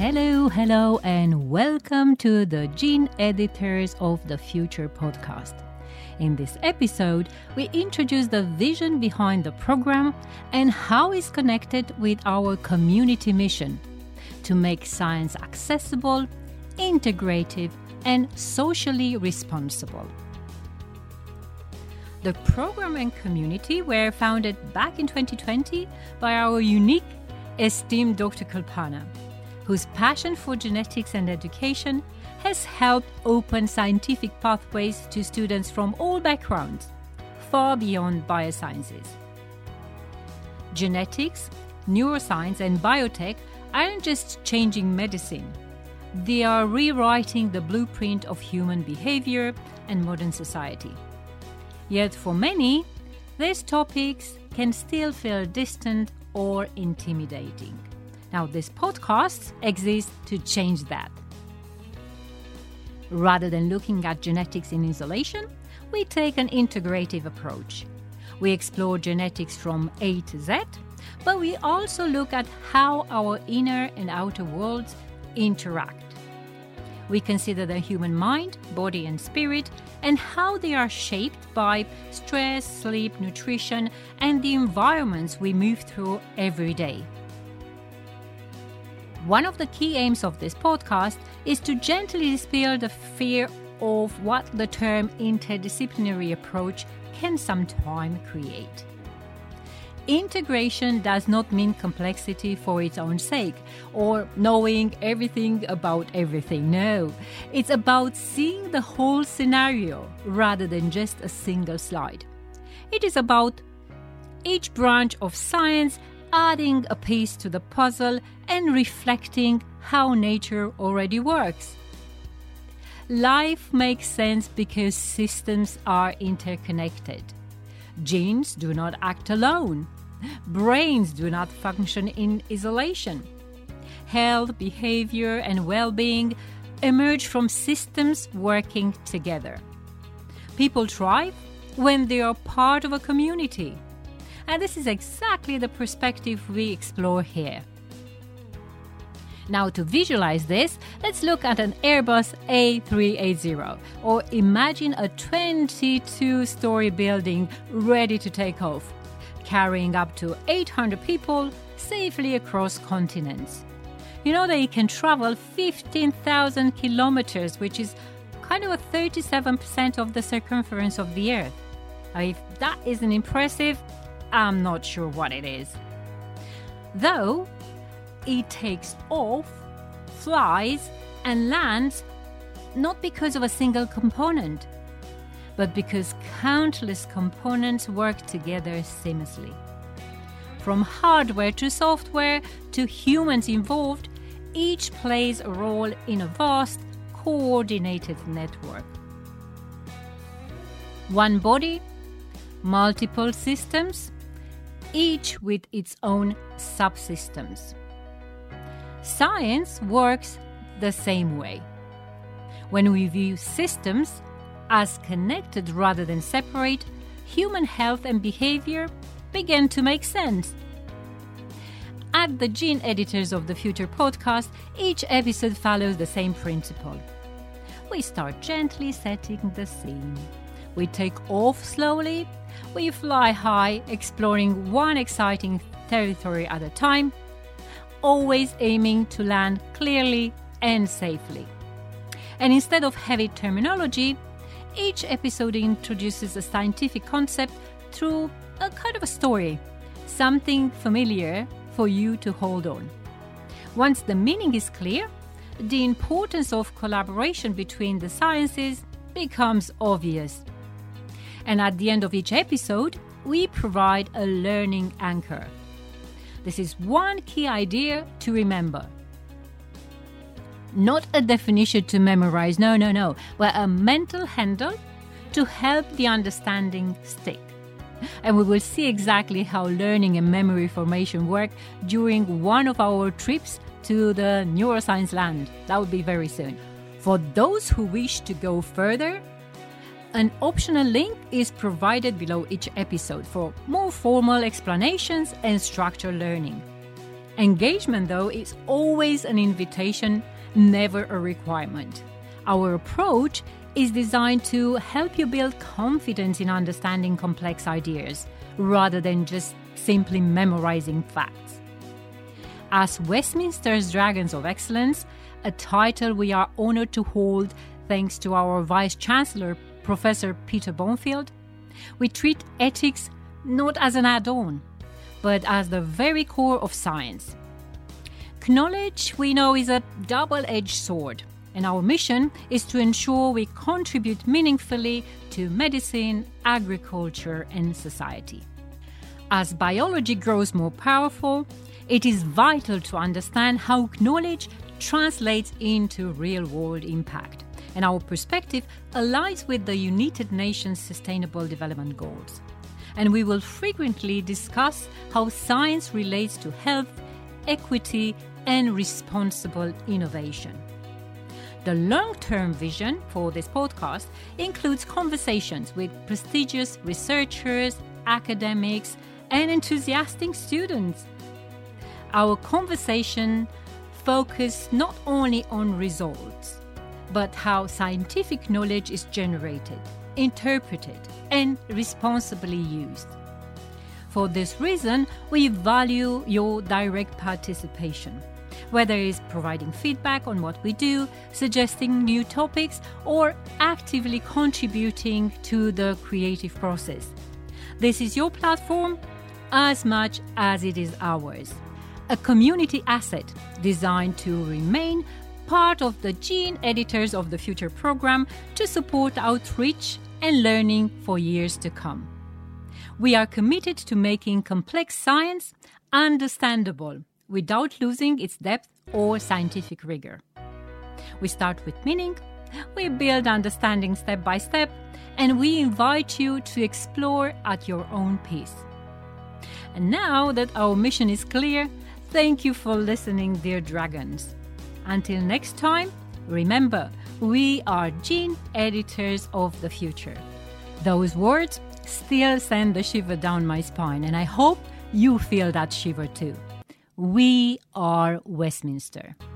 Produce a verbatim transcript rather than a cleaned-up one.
Hello, hello, and welcome to the Gene Editors of the Future podcast. In this episode, we introduce the vision behind the program and how it's connected with our community mission to make science accessible, integrative, and socially responsible. The program and community were founded back in twenty twenty by our unique, esteemed Doctor Kalpana, whose passion for genetics and education has helped open scientific pathways to students from all backgrounds, far beyond biosciences. Genetics, neuroscience, and biotech aren't just changing medicine. They are rewriting the blueprint of human behavior and modern society. Yet for many, these topics can still feel distant or intimidating. Now, this podcast exists to change that. Rather than looking at genetics in isolation, we take an integrative approach. We explore genetics from A to Z, but we also look at how our inner and outer worlds interact. We consider the human mind, body, and spirit, and how they are shaped by stress, sleep, nutrition, and the environments we move through every day. One of the key aims of this podcast is to gently dispel the fear of what the term interdisciplinary approach can sometimes create. Integration does not mean complexity for its own sake or knowing everything about everything. No, it's about seeing the whole scenario rather than just a single slide. It is about each branch of science adding a piece to the puzzle and reflecting how nature already works. Life makes sense because systems are interconnected. Genes do not act alone. Brains do not function in isolation. Health, behavior, and well-being emerge from systems working together. People thrive when they are part of a community. And this is exactly the perspective we explore here. Now, to visualize this, let's look at an Airbus A three eighty, or imagine a twenty-two-story building ready to take off, carrying up to eight hundred people safely across continents. You know that it can travel fifteen thousand kilometers, which is kind of a thirty-seven percent of the circumference of the Earth. Now, if that isn't impressive, I'm not sure what it is. Though it takes off, flies, and lands not because of a single component, but because countless components work together seamlessly. From hardware to software to humans involved, each plays a role in a vast, coordinated network. One body, multiple systems, each with its own subsystems. Science works the same way. When we view systems as connected rather than separate, human health and behavior begin to make sense. At the Gene Editors of the Future podcast, each episode follows the same principle. We start gently setting the scene. We take off slowly. We fly high, exploring one exciting territory at a time, always aiming to land clearly and safely. And instead of heavy terminology, each episode introduces a scientific concept through a kind of a story, something familiar for you to hold on. Once the meaning is clear, the importance of collaboration between the sciences becomes obvious. And at the end of each episode, we provide a learning anchor. This is one key idea to remember. Not a definition to memorize, no, no, no, but a mental handle to help the understanding stick. And we will see exactly how learning and memory formation work during one of our trips to the neuroscience land. That will be very soon. For those who wish to go further, an optional link is provided below each episode for more formal explanations and structured learning. Engagement, though, is always an invitation, never a requirement. Our approach is designed to help you build confidence in understanding complex ideas, rather than just simply memorizing facts. As Westminster's Dragons of Excellence, a title we are honored to hold thanks to our Vice-Chancellor, Professor Peter Bonfield, we treat ethics not as an add-on, but as the very core of science. Knowledge, we know, is a double-edged sword, and our mission is to ensure we contribute meaningfully to medicine, agriculture, and society. As biology grows more powerful, it is vital to understand how knowledge translates into real-world impact, and our perspective aligns with the United Nations Sustainable Development Goals. And we will frequently discuss how science relates to health, equity, and responsible innovation. The long-term vision for this podcast includes conversations with prestigious researchers, academics, and enthusiastic students. Our conversation focuses not only on results, but how scientific knowledge is generated, interpreted, and responsibly used. For this reason, we value your direct participation, whether it's providing feedback on what we do, suggesting new topics, or actively contributing to the creative process. This is your platform as much as it is ours. A community asset designed to remain part of the Gene Editors of the Future program to support outreach and learning for years to come. We are committed to making complex science understandable without losing its depth or scientific rigor. We start with meaning, we build understanding step by step, and we invite you to explore at your own pace. And now that our mission is clear, thank you for listening, dear dragons. Until next time, remember, we are Gene Editors of the Future. Those words still send a shiver down my spine, and I hope you feel that shiver too. We are Westminster.